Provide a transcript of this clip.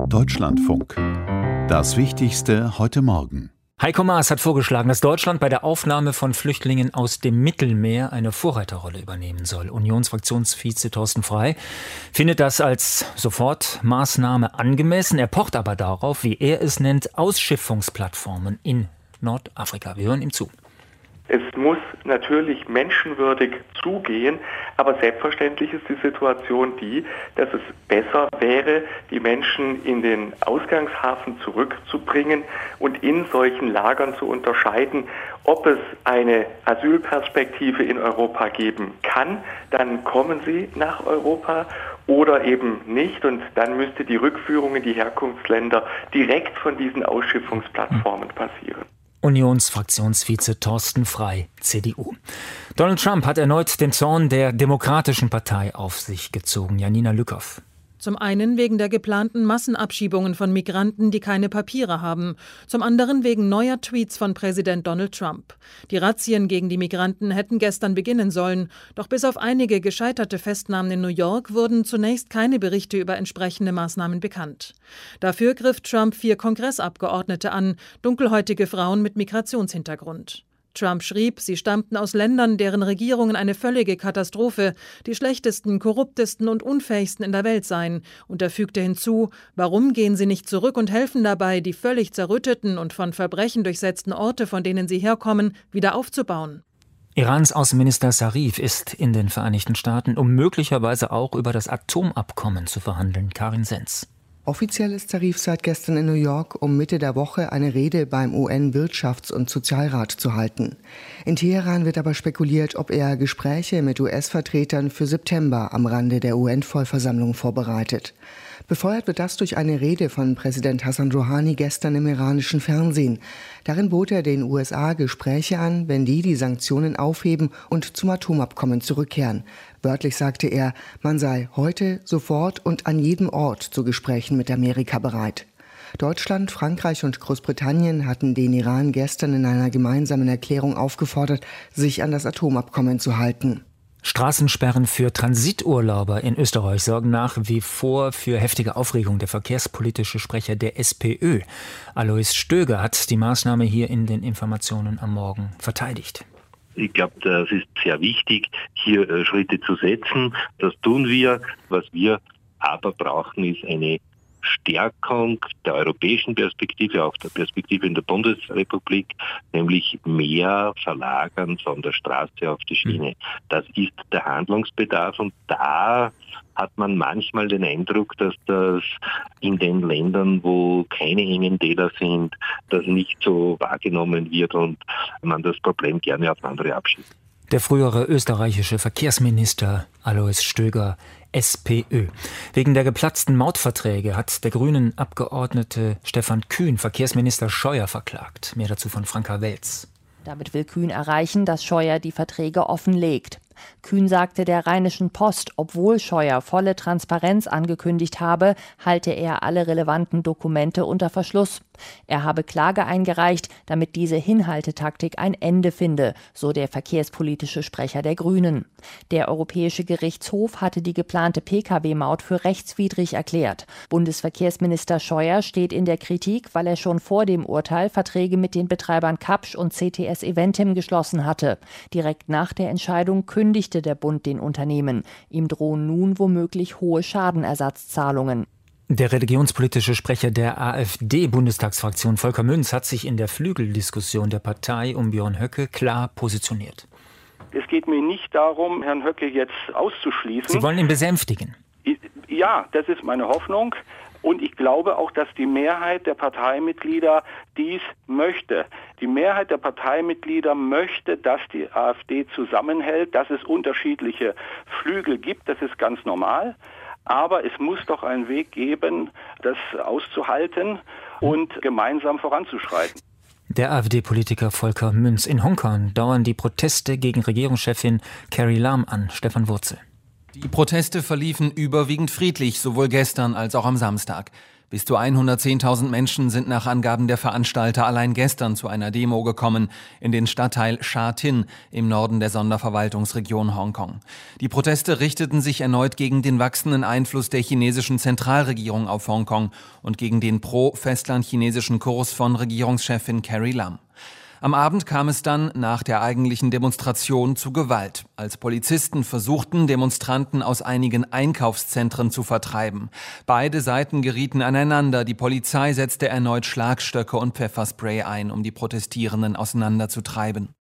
Deutschlandfunk. Das Wichtigste heute Morgen. Heiko Maas hat vorgeschlagen, dass Deutschland bei der Aufnahme von Flüchtlingen aus dem Mittelmeer eine Vorreiterrolle übernehmen soll. Unionsfraktionsvize Thorsten Frey findet das als Sofortmaßnahme angemessen. Er pocht aber darauf, wie er es nennt, Ausschiffungsplattformen in Nordafrika. Wir hören ihm zu. Es muss natürlich menschenwürdig zugehen, aber selbstverständlich ist die Situation die, dass es besser wäre, die Menschen in den Ausgangshafen zurückzubringen und in solchen Lagern zu unterscheiden, ob es eine Asylperspektive in Europa geben kann, dann kommen sie nach Europa oder eben nicht, und dann müsste die Rückführung in die Herkunftsländer direkt von diesen Ausschiffungsplattformen passieren. Unionsfraktionsvize Thorsten Frey, CDU. Donald Trump hat erneut den Zorn der Demokratischen Partei auf sich gezogen. Janina Lückhoff. Zum einen wegen der geplanten Massenabschiebungen von Migranten, die keine Papiere haben. Zum anderen wegen neuer Tweets von Präsident Donald Trump. Die Razzien gegen die Migranten hätten gestern beginnen sollen. Doch bis auf einige gescheiterte Festnahmen in New York wurden zunächst keine Berichte über entsprechende Maßnahmen bekannt. Dafür griff Trump 4 Kongressabgeordnete an, dunkelhäutige Frauen mit Migrationshintergrund. Trump schrieb, sie stammten aus Ländern, deren Regierungen eine völlige Katastrophe, die schlechtesten, korruptesten und unfähigsten in der Welt seien. Und er fügte hinzu, warum gehen sie nicht zurück und helfen dabei, die völlig zerrütteten und von Verbrechen durchsetzten Orte, von denen sie herkommen, wieder aufzubauen. Irans Außenminister Zarif ist in den Vereinigten Staaten, um möglicherweise auch über das Atomabkommen zu verhandeln. Karin Senz. Offiziell ist Zarif seit gestern in New York, um Mitte der Woche eine Rede beim UN-Wirtschafts- und Sozialrat zu halten. In Teheran wird aber spekuliert, ob er Gespräche mit US-Vertretern für September am Rande der UN-Vollversammlung vorbereitet. Befeuert wird das durch eine Rede von Präsident Hassan Rouhani gestern im iranischen Fernsehen. Darin bot er den USA Gespräche an, wenn die Sanktionen aufheben und zum Atomabkommen zurückkehren. Wörtlich sagte er, man sei heute, sofort und an jedem Ort zu Gesprächen mit Amerika bereit. Deutschland, Frankreich und Großbritannien hatten den Iran gestern in einer gemeinsamen Erklärung aufgefordert, sich an das Atomabkommen zu halten. Straßensperren für Transiturlauber in Österreich sorgen nach wie vor für heftige Aufregung. Der verkehrspolitische Sprecher der SPÖ, Alois Stöger, hat die Maßnahme hier in den Informationen am Morgen verteidigt. Ich glaube, das ist sehr wichtig, hier Schritte zu setzen. Das tun wir. Was wir aber brauchen, ist eine Stärkung der europäischen Perspektive, auch der Perspektive in der Bundesrepublik, nämlich mehr Verlagern von der Straße auf die Schiene. Das ist der Handlungsbedarf, und da hat man manchmal den Eindruck, dass das in den Ländern, wo keine engen Täler sind, das nicht so wahrgenommen wird und man das Problem gerne auf andere abschiebt. Der frühere österreichische Verkehrsminister Alois Stöger, SPÖ. Wegen der geplatzten Mautverträge hat der Grünen-Abgeordnete Stefan Kühn Verkehrsminister Scheuer verklagt. Mehr dazu von Franka Welz. Damit will Kühn erreichen, dass Scheuer die Verträge offenlegt. Kühn sagte der Rheinischen Post, obwohl Scheuer volle Transparenz angekündigt habe, halte er alle relevanten Dokumente unter Verschluss. Er habe Klage eingereicht, damit diese Hinhaltetaktik ein Ende finde, so der verkehrspolitische Sprecher der Grünen. Der Europäische Gerichtshof hatte die geplante Pkw-Maut für rechtswidrig erklärt. Bundesverkehrsminister Scheuer steht in der Kritik, weil er schon vor dem Urteil Verträge mit den Betreibern Kapsch und CTS Eventim geschlossen hatte. Direkt nach der Entscheidung kündigte der Bund den Unternehmen. Ihm drohen nun womöglich hohe Schadenersatzzahlungen. Der religionspolitische Sprecher der AfD-Bundestagsfraktion Volker Münz hat sich in der Flügeldiskussion der Partei um Björn Höcke klar positioniert. Es geht mir nicht darum, Herrn Höcke jetzt auszuschließen. Sie wollen ihn besänftigen? Ja, das ist meine Hoffnung. Und ich glaube auch, dass die Mehrheit der Parteimitglieder dies möchte. Die Mehrheit der Parteimitglieder möchte, dass die AfD zusammenhält, dass es unterschiedliche Flügel gibt. Das ist ganz normal. Aber es muss doch einen Weg geben, das auszuhalten und gemeinsam voranzuschreiten. Der AfD-Politiker Volker Münz. In Hongkong dauern die Proteste gegen Regierungschefin Carrie Lam an. Stefan Wurzel. Die Proteste verliefen überwiegend friedlich, sowohl gestern als auch am Samstag. Bis zu 110.000 Menschen sind nach Angaben der Veranstalter allein gestern zu einer Demo gekommen in den Stadtteil Sha Tin im Norden der Sonderverwaltungsregion Hongkong. Die Proteste richteten sich erneut gegen den wachsenden Einfluss der chinesischen Zentralregierung auf Hongkong und gegen den pro-Festland-chinesischen Kurs von Regierungschefin Carrie Lam. Am Abend kam es dann nach der eigentlichen Demonstration zu Gewalt, als Polizisten versuchten, Demonstranten aus einigen Einkaufszentren zu vertreiben. Beide Seiten gerieten aneinander, die Polizei setzte erneut Schlagstöcke und Pfefferspray ein, um die Protestierenden auseinanderzutreiben.